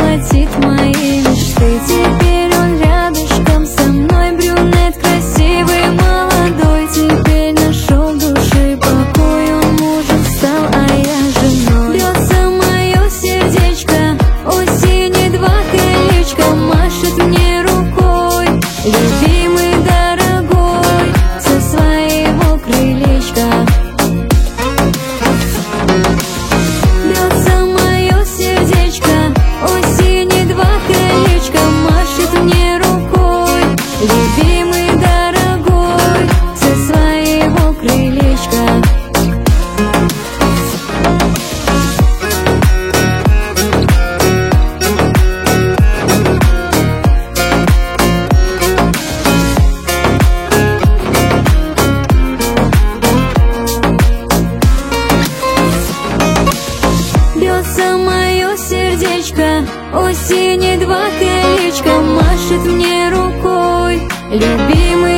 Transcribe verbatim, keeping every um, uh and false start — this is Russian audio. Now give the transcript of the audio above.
воплотит мои мечты. Теперь он рядышком со мной, брюнет красивый, молодой. Теперь нашел души покой, он мужем стал, а я женой. Бьется мое сердечко, осени два колечка, машет мне рукой любимый, дорогой, со своего крылечка. Бьется мое сердечко, осени два колечка, машет мне рукой любимый, дорогой, со своего крылечка. Бьется мое сердечко, осени два колечка, машет мне рукой любимый,